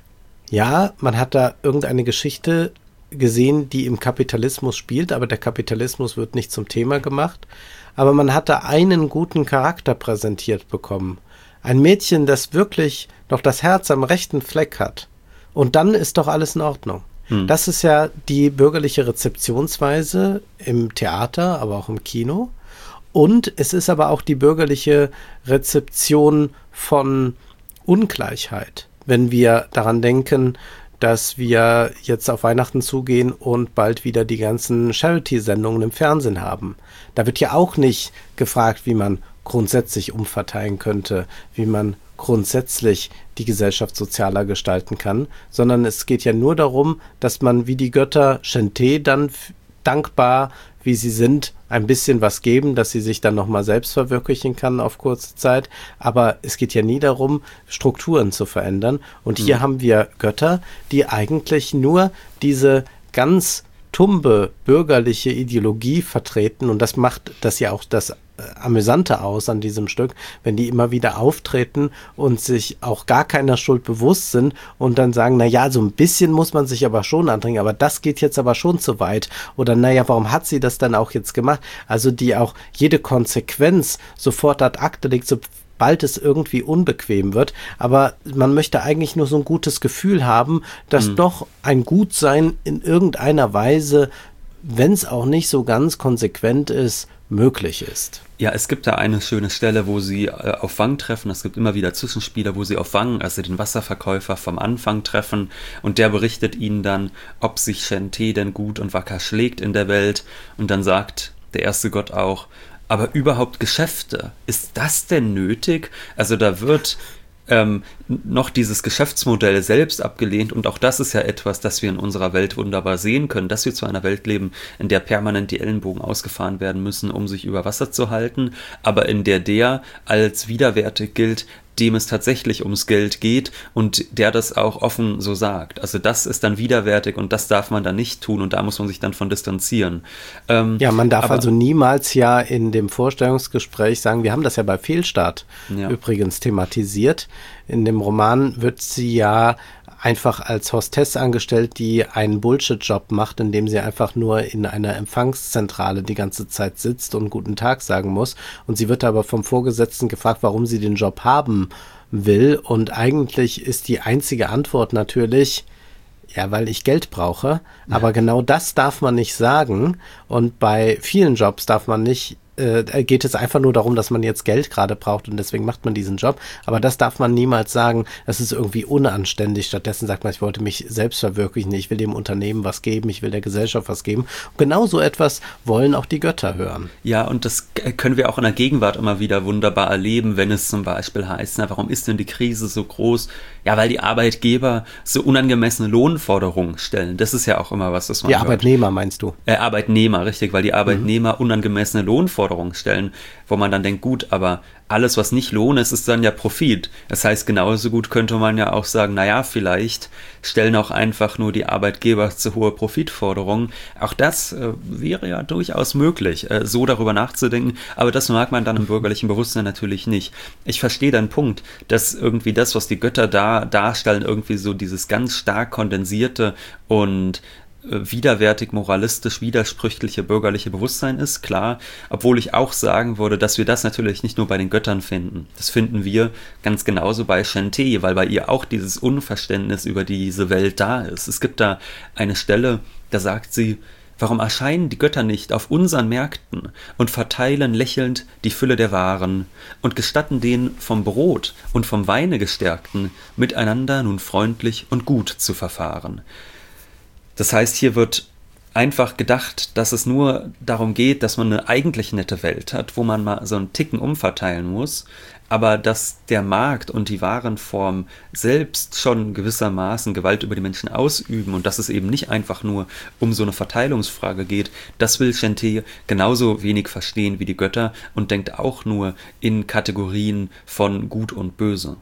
ja, man hat da irgendeine Geschichte gesehen, die im Kapitalismus spielt, aber der Kapitalismus wird nicht zum Thema gemacht. Aber man hat da einen guten Charakter präsentiert bekommen. Ein Mädchen, das wirklich noch das Herz am rechten Fleck hat. Und dann ist doch alles in Ordnung. Hm. Das ist ja die bürgerliche Rezeptionsweise im Theater, aber auch im Kino. Und es ist aber auch die bürgerliche Rezeption von Ungleichheit. Wenn wir daran denken, dass wir jetzt auf Weihnachten zugehen und bald wieder die ganzen Charity-Sendungen im Fernsehen haben. Da wird ja auch nicht gefragt, wie man grundsätzlich umverteilen könnte, wie man grundsätzlich die Gesellschaft sozialer gestalten kann, sondern es geht ja nur darum, dass man wie die Götter Shen-Te dann f- dankbar, wie sie sind, ein bisschen was geben, dass sie sich dann nochmal selbst verwirklichen kann auf kurze Zeit. Aber es geht ja nie darum, Strukturen zu verändern. Und hier mhm. haben wir Götter, die eigentlich nur diese ganz tumbe bürgerliche Ideologie vertreten. Und das macht das ja auch das Amüsante aus an diesem Stück, wenn die immer wieder auftreten und sich auch gar keiner Schuld bewusst sind und dann sagen, na ja, so ein bisschen muss man sich aber schon andringen, aber das geht jetzt aber schon zu weit. Oder naja, warum hat sie das dann auch jetzt gemacht? Also die auch jede Konsequenz sofort ad acta legt, sobald es irgendwie unbequem wird. Aber man möchte eigentlich nur so ein gutes Gefühl haben, dass mhm. doch ein Gutsein in irgendeiner Weise, wenn es auch nicht so ganz konsequent ist, möglich ist. Ja, es gibt da eine schöne Stelle, wo sie äh, auf Wang treffen. Es gibt immer wieder Zwischenspieler, wo sie auf Wang, also den Wasserverkäufer vom Anfang treffen, und der berichtet ihnen dann, ob sich Shen-Te denn gut und wacker schlägt in der Welt. Und dann sagt der erste Gott auch, aber überhaupt Geschäfte, ist das denn nötig? Also da wird ähm, noch dieses Geschäftsmodell selbst abgelehnt, und auch das ist ja etwas, das wir in unserer Welt wunderbar sehen können, dass wir zu einer Welt leben, in der permanent die Ellenbogen ausgefahren werden müssen, um sich über Wasser zu halten, aber in der der als widerwärtig gilt, dem es tatsächlich ums Geld geht und der das auch offen so sagt. Also das ist dann widerwärtig und das darf man dann nicht tun und da muss man sich dann von distanzieren. Ähm, ja, man darf aber, also niemals ja in dem Vorstellungsgespräch sagen, wir haben das ja bei Fehlstart ja. übrigens thematisiert. In dem Roman wird sie ja einfach als Hostess angestellt, die einen Bullshit-Job macht, indem sie einfach nur in einer Empfangszentrale die ganze Zeit sitzt und guten Tag sagen muss. Und sie wird aber vom Vorgesetzten gefragt, warum sie den Job haben will. Und eigentlich ist die einzige Antwort natürlich, ja, weil ich Geld brauche. Ja. Aber genau das darf man nicht sagen. Und bei vielen Jobs darf man nicht äh, geht es einfach nur darum, dass man jetzt Geld gerade braucht und deswegen macht man diesen Job. Aber das darf man niemals sagen, das ist irgendwie unanständig. Stattdessen sagt man, ich wollte mich selbst verwirklichen, ich will dem Unternehmen was geben, ich will der Gesellschaft was geben. Und genau so etwas wollen auch die Götter hören. Ja, und das können wir auch in der Gegenwart immer wieder wunderbar erleben, wenn es zum Beispiel heißt, na, warum ist denn die Krise so groß? Ja, weil die Arbeitgeber so unangemessene Lohnforderungen stellen. Das ist ja auch immer was, das man Die hört. Arbeitnehmer meinst du? Äh, Arbeitnehmer, richtig, weil die Arbeitnehmer mhm. unangemessene Lohnforderungen stellen, wo man dann denkt, gut, aber alles, was nicht Lohn ist, ist dann ja Profit. Das heißt, genauso gut könnte man ja auch sagen, naja, vielleicht stellen auch einfach nur die Arbeitgeber zu hohe Profitforderungen. Auch das äh, wäre ja durchaus möglich, äh, so darüber nachzudenken, aber das mag man dann im bürgerlichen Bewusstsein natürlich nicht. Ich verstehe deinen Punkt, dass irgendwie das, was die Götter da darstellen, irgendwie so dieses ganz stark kondensierte und widerwärtig, moralistisch, widersprüchliche bürgerliche Bewusstsein ist, klar, obwohl ich auch sagen würde, dass wir das natürlich nicht nur bei den Göttern finden. Das finden wir ganz genauso bei Shen-Te, weil bei ihr auch dieses Unverständnis über diese Welt da ist. Es gibt da eine Stelle, da sagt sie, warum erscheinen die Götter nicht auf unseren Märkten und verteilen lächelnd die Fülle der Waren und gestatten den vom Brot und vom Weine Gestärkten miteinander nun freundlich und gut zu verfahren. Das heißt, hier wird einfach gedacht, dass es nur darum geht, dass man eine eigentlich nette Welt hat, wo man mal so einen Ticken umverteilen muss, aber dass der Markt und die Warenform selbst schon gewissermaßen Gewalt über die Menschen ausüben und dass es eben nicht einfach nur um so eine Verteilungsfrage geht, das will Shenté genauso wenig verstehen wie die Götter und denkt auch nur in Kategorien von Gut und Böse.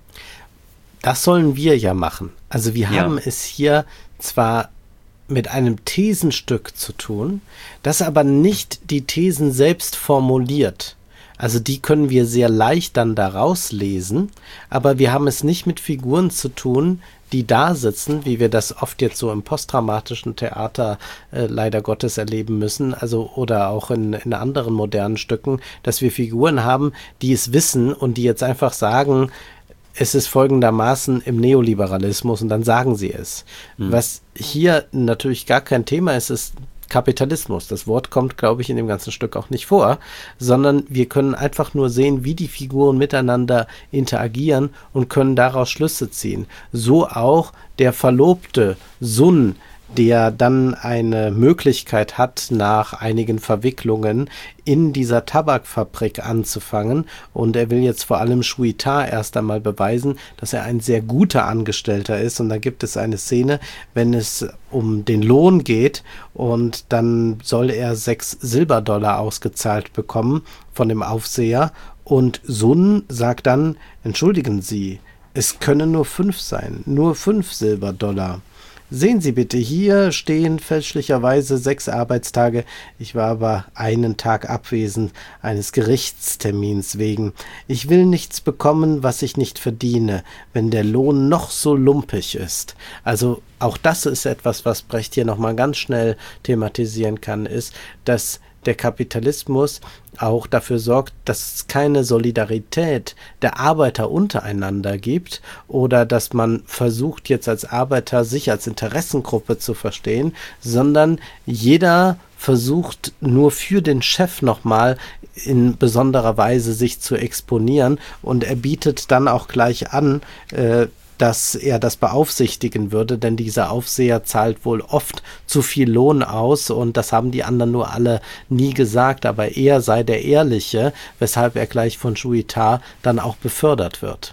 Das sollen wir ja machen. Also wir haben ja. es hier zwar mit einem Thesenstück zu tun, das aber nicht die Thesen selbst formuliert. Also die können wir sehr leicht dann daraus lesen, aber wir haben es nicht mit Figuren zu tun, die da sitzen, wie wir das oft jetzt so im postdramatischen Theater äh, leider Gottes erleben müssen, also oder auch in, in anderen modernen Stücken, dass wir Figuren haben, die es wissen und die jetzt einfach sagen, es ist folgendermaßen im Neoliberalismus und dann sagen sie es. Mhm. Was hier natürlich gar kein Thema ist, ist Kapitalismus. Das Wort kommt, glaube ich, in dem ganzen Stück auch nicht vor, sondern wir können einfach nur sehen, wie die Figuren miteinander interagieren und können daraus Schlüsse ziehen. So auch der verlobte Sun, der dann eine Möglichkeit hat, nach einigen Verwicklungen in dieser Tabakfabrik anzufangen. Und er will jetzt vor allem Shuita erst einmal beweisen, dass er ein sehr guter Angestellter ist. Und da gibt es eine Szene, wenn es um den Lohn geht und dann soll er sechs Silberdollar ausgezahlt bekommen von dem Aufseher. Und Sun sagt dann, entschuldigen Sie, es können nur fünf sein, nur fünf Silberdollar. Sehen Sie bitte, hier stehen fälschlicherweise sechs Arbeitstage. Ich war aber einen Tag abwesend eines Gerichtstermins wegen. Ich will nichts bekommen, was ich nicht verdiene, wenn der Lohn noch so lumpig ist. Also auch das ist etwas, was Brecht hier nochmal ganz schnell thematisieren kann, ist, dass der Kapitalismus auch dafür sorgt, dass es keine Solidarität der Arbeiter untereinander gibt oder dass man versucht, jetzt als Arbeiter sich als Interessengruppe zu verstehen, sondern jeder versucht nur für den Chef nochmal in besonderer Weise sich zu exponieren und er bietet dann auch gleich an, äh, dass er das beaufsichtigen würde, denn dieser Aufseher zahlt wohl oft zu viel Lohn aus und das haben die anderen nur alle nie gesagt, aber er sei der Ehrliche, weshalb er gleich von Shuita dann auch befördert wird.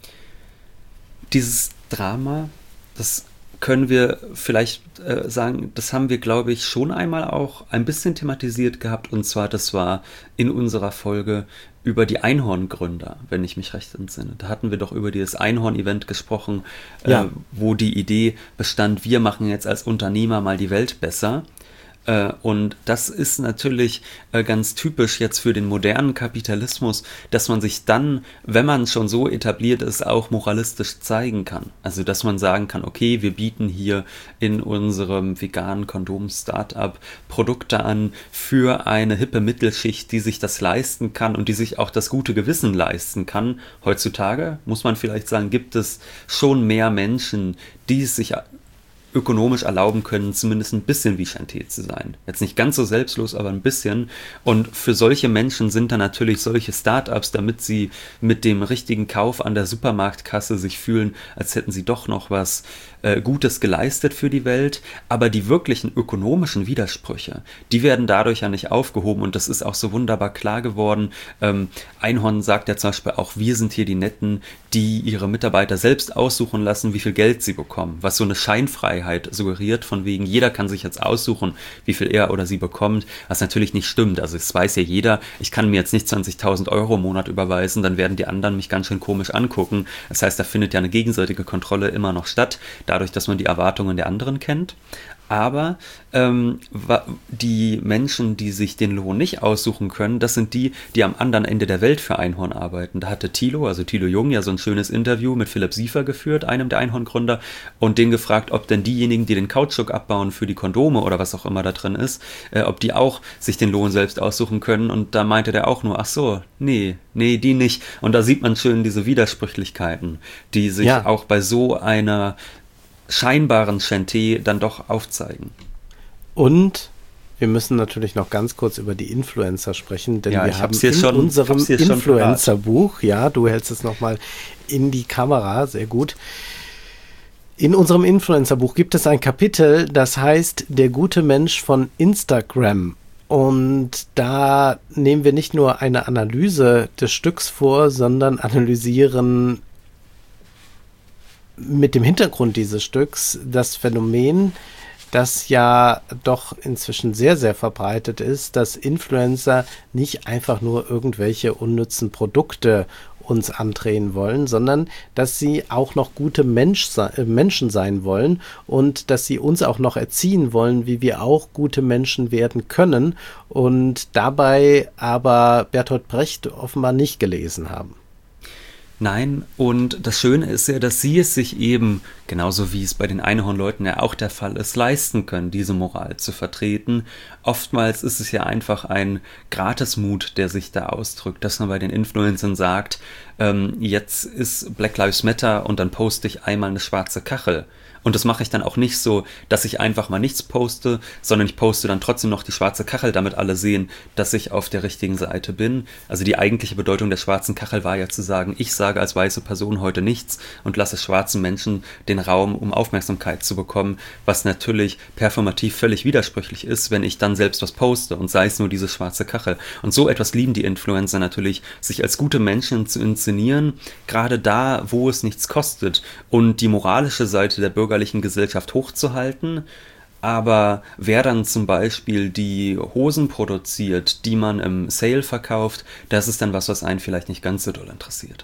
Dieses Drama, das können wir vielleicht äh, sagen, das haben wir, glaube ich, schon einmal auch ein bisschen thematisiert gehabt und zwar, das war in unserer Folge über die Einhorngründer, wenn ich mich recht entsinne. Da hatten wir doch über dieses Einhorn-Event gesprochen, ja. äh, wo die Idee bestand, wir machen jetzt als Unternehmer mal die Welt besser. Äh, und das ist natürlich äh, ganz typisch jetzt für den modernen Kapitalismus, dass man sich dann, wenn man schon so etabliert ist, auch moralistisch zeigen kann. Also, dass man sagen kann, okay, wir bieten hier in unserem veganen Kondom-Startup Produkte an für eine hippe Mittelschicht, die sich das leisten kann und die sich auch das gute Gewissen leisten kann. Heutzutage, muss man vielleicht sagen, gibt es schon mehr Menschen, die es sich ökonomisch erlauben können, zumindest ein bisschen wie Shenté zu sein. Jetzt nicht ganz so selbstlos, aber ein bisschen. Und für solche Menschen sind dann natürlich solche Startups, damit sie mit dem richtigen Kauf an der Supermarktkasse sich fühlen, als hätten sie doch noch was äh, Gutes geleistet für die Welt. Aber die wirklichen ökonomischen Widersprüche, die werden dadurch ja nicht aufgehoben und das ist auch so wunderbar klar geworden. Ähm, Einhorn sagt ja zum Beispiel auch, wir sind hier die Netten, die ihre Mitarbeiter selbst aussuchen lassen, wie viel Geld sie bekommen, was so eine Scheinfreiheit suggeriert, von wegen, jeder kann sich jetzt aussuchen, wie viel er oder sie bekommt, was natürlich nicht stimmt. Also es weiß ja jeder, ich kann mir jetzt nicht zwanzigtausend Euro im Monat überweisen, dann werden die anderen mich ganz schön komisch angucken. Das heißt, da findet ja eine gegenseitige Kontrolle immer noch statt, dadurch, dass man die Erwartungen der anderen kennt. Aber ähm, die Menschen, die sich den Lohn nicht aussuchen können, das sind die, die am anderen Ende der Welt für Einhorn arbeiten. Da hatte Thilo, also Thilo Jung, ja so ein schönes Interview mit Philipp Siefer geführt, einem der Einhorngründer, und den gefragt, ob denn diejenigen, die den Kautschuk abbauen für die Kondome oder was auch immer da drin ist, äh, ob die auch sich den Lohn selbst aussuchen können. Und da meinte der auch nur, ach so, nee, nee, die nicht. Und da sieht man schön diese Widersprüchlichkeiten, die sich ja auch bei so einer scheinbaren Shenté dann doch aufzeigen. Und wir müssen natürlich noch ganz kurz über die Influencer sprechen, denn ja, wir haben in schon, unserem Influencer-Buch, ja, du hältst es nochmal in die Kamera, sehr gut. In unserem Influencer-Buch gibt es ein Kapitel, das heißt Der gute Mensch von Instagram. Und da nehmen wir nicht nur eine Analyse des Stücks vor, sondern analysieren mit dem Hintergrund dieses Stücks das Phänomen, das ja doch inzwischen sehr, sehr verbreitet ist, dass Influencer nicht einfach nur irgendwelche unnützen Produkte uns andrehen wollen, sondern dass sie auch noch gute Mensch, äh, Menschen sein wollen und dass sie uns auch noch erziehen wollen, wie wir auch gute Menschen werden können und dabei aber Bertolt Brecht offenbar nicht gelesen haben. Nein, und das Schöne ist ja, dass sie es sich eben, genauso wie es bei den Einhornleuten ja auch der Fall ist, leisten können, diese Moral zu vertreten. Oftmals ist es ja einfach ein Gratismut, der sich da ausdrückt, dass man bei den Influencern sagt, ähm, jetzt ist Black Lives Matter und dann poste ich einmal eine schwarze Kachel. Und das mache ich dann auch nicht so, dass ich einfach mal nichts poste, sondern ich poste dann trotzdem noch die schwarze Kachel, damit alle sehen, dass ich auf der richtigen Seite bin. Also die eigentliche Bedeutung der schwarzen Kachel war ja zu sagen, ich sage als weiße Person heute nichts und lasse schwarzen Menschen den Raum, um Aufmerksamkeit zu bekommen, was natürlich performativ völlig widersprüchlich ist, wenn ich dann selbst was poste und sei es nur diese schwarze Kachel. Und so etwas lieben die Influencer natürlich, sich als gute Menschen zu inszenieren, gerade da, wo es nichts kostet und die moralische Seite der Bürger bürgerlichen Gesellschaft hochzuhalten, aber wer dann zum Beispiel die Hosen produziert, die man im Sale verkauft, das ist dann was, was einen vielleicht nicht ganz so doll interessiert.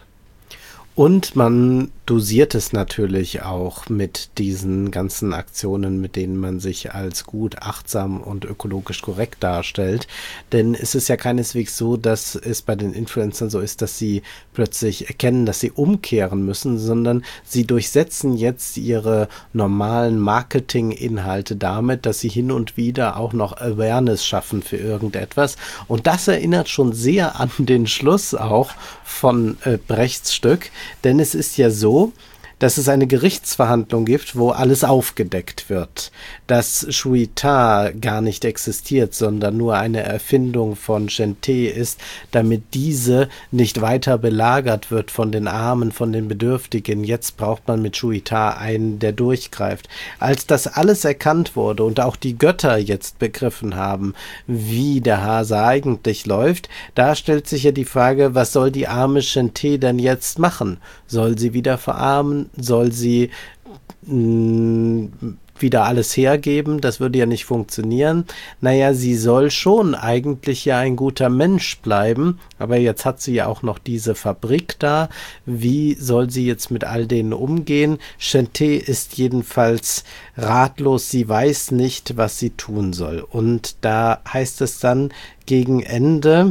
Und man dosiert es natürlich auch mit diesen ganzen Aktionen, mit denen man sich als gut, achtsam und ökologisch korrekt darstellt. Denn es ist ja keineswegs so, dass es bei den Influencern so ist, dass sie plötzlich erkennen, dass sie umkehren müssen, sondern sie durchsetzen jetzt ihre normalen Marketinginhalte damit, dass sie hin und wieder auch noch Awareness schaffen für irgendetwas. Und das erinnert schon sehr an den Schluss auch von äh, Brechts Stück. Denn es ist ja so, dass es eine Gerichtsverhandlung gibt, wo alles aufgedeckt wird, dass Shuita gar nicht existiert, sondern nur eine Erfindung von Shen-Te ist, damit diese nicht weiter belagert wird von den Armen, von den Bedürftigen. Jetzt braucht man mit Shuita einen, der durchgreift. Als das alles erkannt wurde und auch die Götter jetzt begriffen haben, wie der Hase eigentlich läuft, da stellt sich ja die Frage, was soll die arme Shen-Te denn jetzt machen? Soll sie wieder verarmen? Soll sie mh, wieder alles hergeben? Das würde ja nicht funktionieren. Naja, sie soll schon eigentlich ja ein guter Mensch bleiben, aber jetzt hat sie ja auch noch diese Fabrik da. Wie soll sie jetzt mit all denen umgehen? Shen-Te ist jedenfalls ratlos. Sie weiß nicht, was sie tun soll. Und da heißt es dann gegen Ende,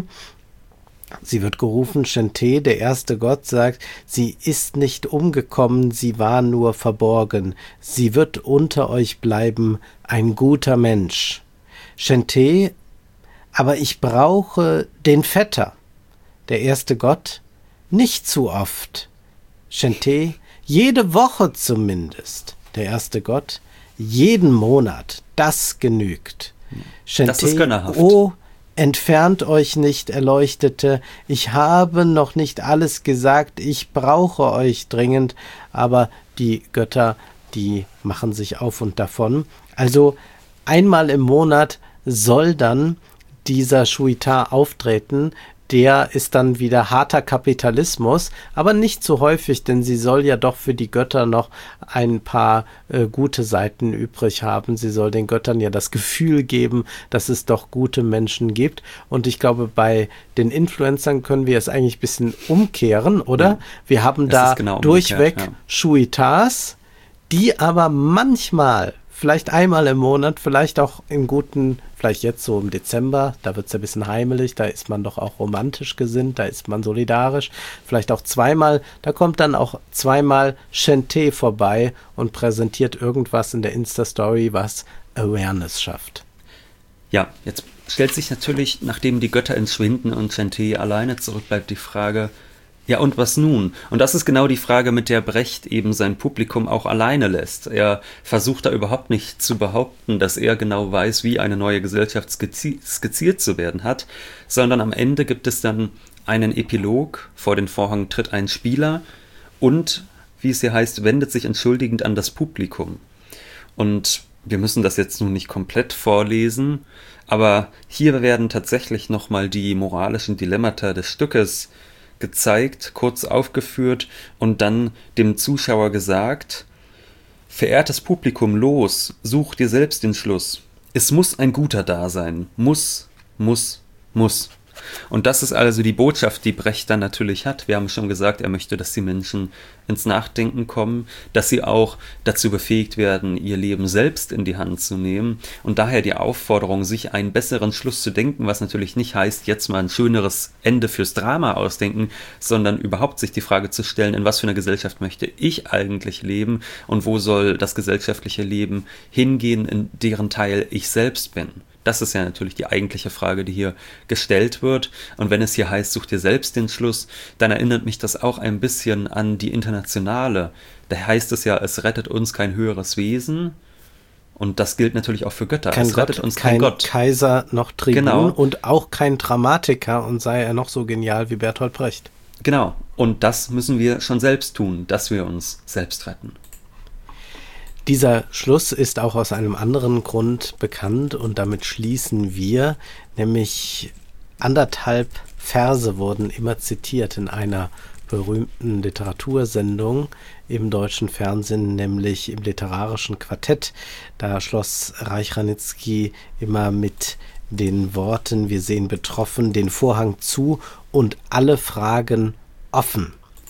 sie wird gerufen, Shen-Te, der erste Gott, sagt, sie ist nicht umgekommen, sie war nur verborgen. Sie wird unter euch bleiben, ein guter Mensch. Shen-Te, aber ich brauche den Vetter. Der erste Gott, nicht zu oft. Shen-Te, jede Woche zumindest. Der erste Gott, jeden Monat, das genügt. Shen-Te, das ist gönnerhaft. Oh, entfernt euch nicht, Erleuchtete, ich habe noch nicht alles gesagt, ich brauche euch dringend, aber die Götter, die machen sich auf und davon. Also einmal im Monat soll dann dieser Shuita auftreten, der ist dann wieder harter Kapitalismus, aber nicht so häufig, denn sie soll ja doch für die Götter noch ein paar äh, gute Seiten übrig haben. Sie soll den Göttern ja das Gefühl geben, dass es doch gute Menschen gibt. Und ich glaube, bei den Influencern können wir es eigentlich ein bisschen umkehren, oder? Ja. Wir haben da genau durchweg ja. Shuitas, die aber manchmal, vielleicht einmal im Monat, vielleicht auch im guten, vielleicht jetzt so im Dezember, da wird es ja ein bisschen heimelig, da ist man doch auch romantisch gesinnt, da ist man solidarisch, vielleicht auch zweimal, da kommt dann auch zweimal Shen-Te vorbei und präsentiert irgendwas in der Insta-Story, was Awareness schafft. Ja, jetzt stellt sich natürlich, nachdem die Götter entschwinden und Shen-Te alleine zurückbleibt, die Frage, ja, und was nun? Und das ist genau die Frage, mit der Brecht eben sein Publikum auch alleine lässt. Er versucht da überhaupt nicht zu behaupten, dass er genau weiß, wie eine neue Gesellschaft skizzi- skizziert zu werden hat, sondern am Ende gibt es dann einen Epilog, vor den Vorhang tritt ein Spieler und wie es hier heißt, wendet sich entschuldigend an das Publikum. Und wir müssen das jetzt nun nicht komplett vorlesen, aber hier werden tatsächlich nochmal die moralischen Dilemmata des Stückes gezeigt, kurz aufgeführt und dann dem Zuschauer gesagt: Verehrtes Publikum, los, such dir selbst den Schluss. Es muss ein Guter da sein. Muss, muss, muss. Und das ist also die Botschaft, die Brecht dann natürlich hat. Wir haben schon gesagt, er möchte, dass die Menschen ins Nachdenken kommen, dass sie auch dazu befähigt werden, ihr Leben selbst in die Hand zu nehmen. Und daher die Aufforderung, sich einen besseren Schluss zu denken, was natürlich nicht heißt, jetzt mal ein schöneres Ende fürs Drama ausdenken, sondern überhaupt sich die Frage zu stellen, in was für einer Gesellschaft möchte ich eigentlich leben und wo soll das gesellschaftliche Leben hingehen, in deren Teil ich selbst bin. Das ist ja natürlich die eigentliche Frage, die hier gestellt wird. Und wenn es hier heißt, such dir selbst den Schluss, dann erinnert mich das auch ein bisschen an die Internationale. Da heißt es ja, es rettet uns kein höheres Wesen. Und das gilt natürlich auch für Götter. Kein es Gott, rettet uns kein, kein Gott. Kaiser noch Tribun Genau. Und auch kein Dramatiker, und sei er noch so genial wie Bertolt Brecht. Genau. Und das müssen wir schon selbst tun, dass wir uns selbst retten. Dieser Schluss ist auch aus einem anderen Grund bekannt und damit schließen wir, nämlich anderthalb Verse wurden immer zitiert in einer berühmten Literatursendung im deutschen Fernsehen, nämlich im literarischen Quartett. Da schloss Reich Ranitzky immer mit den Worten: Wir sehen betroffen den Vorhang zu und alle Fragen offen.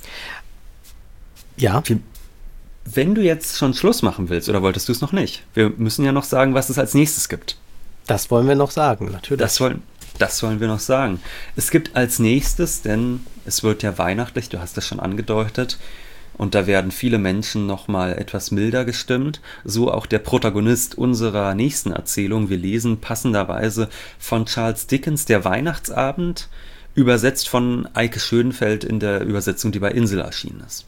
Ja. Wenn du jetzt schon Schluss machen willst, oder wolltest du es noch nicht? Wir müssen ja noch sagen, was es als nächstes gibt. Das wollen wir noch sagen, natürlich. Das wollen, das wollen wir noch sagen. Es gibt als nächstes, denn es wird ja weihnachtlich, du hast das schon angedeutet, und da werden viele Menschen nochmal etwas milder gestimmt. So auch der Protagonist unserer nächsten Erzählung. Wir lesen passenderweise von Charles Dickens Der Weihnachtsabend, übersetzt von Eike Schönfeld in der Übersetzung, die bei Insel erschienen ist.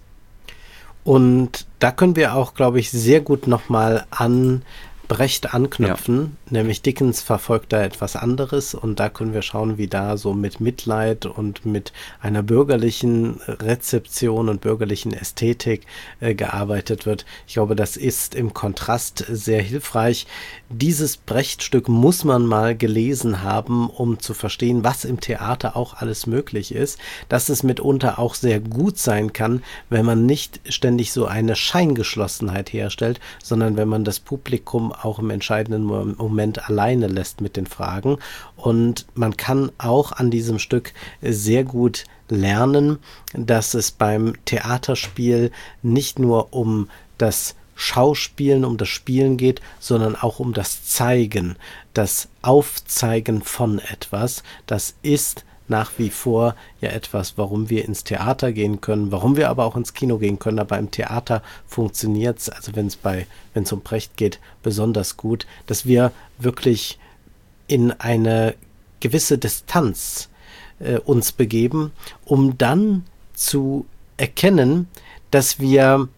Und da können wir auch, glaube ich, sehr gut nochmal an Brecht anknüpfen, ja. Nämlich Dickens verfolgt da etwas anderes und da können wir schauen, wie da so mit Mitleid und mit einer bürgerlichen Rezeption und bürgerlichen Ästhetik äh, gearbeitet wird. Ich glaube, das ist im Kontrast sehr hilfreich. Dieses Brecht-Stück muss man mal gelesen haben, um zu verstehen, was im Theater auch alles möglich ist, dass es mitunter auch sehr gut sein kann, wenn man nicht ständig so eine Scheingeschlossenheit herstellt, sondern wenn man das Publikum auch im entscheidenden Moment alleine lässt mit den Fragen. Und man kann auch an diesem Stück sehr gut lernen, dass es beim Theaterspiel nicht nur um das Schauspielen, um das Spielen geht, sondern auch um das Zeigen, das Aufzeigen von etwas. Das ist nach wie vor ja etwas, warum wir ins Theater gehen können, warum wir aber auch ins Kino gehen können. Aber im Theater funktioniert es, also wenn es bei, wenn es um Brecht geht, besonders gut, dass wir wirklich in eine gewisse Distanz äh, uns begeben, um dann zu erkennen, dass wir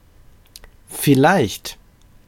vielleicht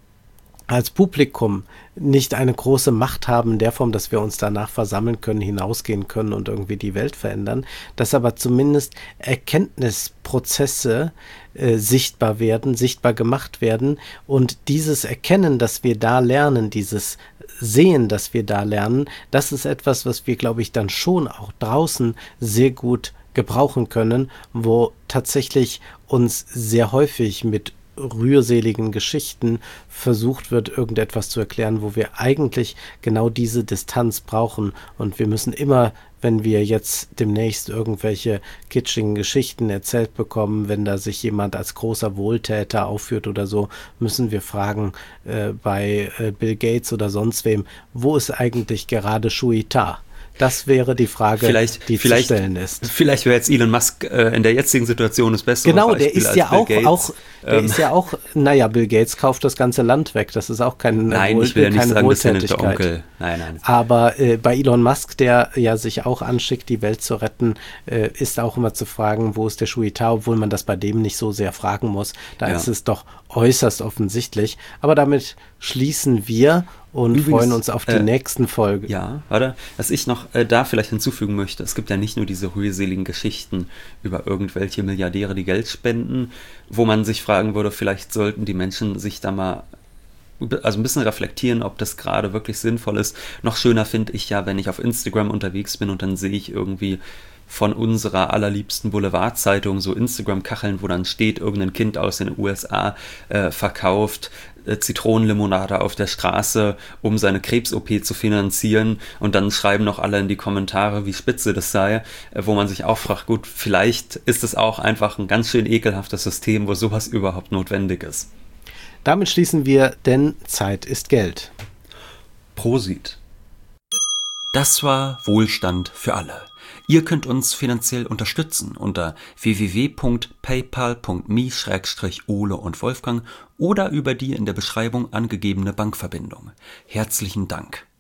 als Publikum nicht eine große Macht haben in der Form, dass wir uns danach versammeln können, hinausgehen können und irgendwie die Welt verändern, dass aber zumindest Erkenntnisprozesse äh, sichtbar werden, sichtbar gemacht werden und dieses Erkennen, dass wir da lernen, dieses Sehen, dass wir da lernen, das ist etwas, was wir, glaube ich, dann schon auch draußen sehr gut gebrauchen können, wo tatsächlich uns sehr häufig mit rührseligen Geschichten versucht wird, irgendetwas zu erklären, wo wir eigentlich genau diese Distanz brauchen. Und wir müssen immer, wenn wir jetzt demnächst irgendwelche kitschigen Geschichten erzählt bekommen, wenn da sich jemand als großer Wohltäter aufführt oder so, müssen wir fragen äh, bei äh, Bill Gates oder sonst wem, wo ist eigentlich gerade Shuita? Das wäre die Frage, vielleicht, die vielleicht, zu stellen ist. Vielleicht wäre jetzt Elon Musk äh, in der jetzigen Situation das bessere Genau, Beispiel der ist als ja Bill auch, Gates. auch der ähm, ist ja auch, naja, Bill Gates kauft das ganze Land weg. Das ist auch kein, nein, Wohl, ich will ja nicht keine sagen, das ist der Wohltätigkeit. Onkel. Nein, nein. Aber äh, bei Elon Musk, der ja sich auch anschickt, die Welt zu retten, äh, ist auch immer zu fragen, wo ist der Shuita, obwohl man das bei dem nicht so sehr fragen muss. Da Ja. ist es doch äußerst offensichtlich. Aber damit schließen wir und Übrigens, freuen uns auf die äh, nächsten Folgen. Ja, warte, was ich noch äh, da vielleicht hinzufügen möchte, es gibt ja nicht nur diese rührseligen Geschichten über irgendwelche Milliardäre, die Geld spenden, wo man sich fragen würde, vielleicht sollten die Menschen sich da mal also ein bisschen reflektieren, ob das gerade wirklich sinnvoll ist. Noch schöner finde ich ja, wenn ich auf Instagram unterwegs bin und dann sehe ich irgendwie von unserer allerliebsten Boulevardzeitung so Instagram-Kacheln, wo dann steht, irgendein Kind aus den U S A äh, verkauft äh, Zitronenlimonade auf der Straße, um seine Krebs-O P zu finanzieren, und dann schreiben noch alle in die Kommentare, wie spitze das sei, äh, wo man sich auch fragt, gut, vielleicht ist es auch einfach ein ganz schön ekelhaftes System, wo sowas überhaupt notwendig ist. Damit schließen wir, denn Zeit ist Geld. Prosit. Das war Wohlstand für alle. Ihr könnt uns finanziell unterstützen unter w w w punkt paypal punkt me slash ole und Wolfgang oder über die in der Beschreibung angegebene Bankverbindung. Herzlichen Dank.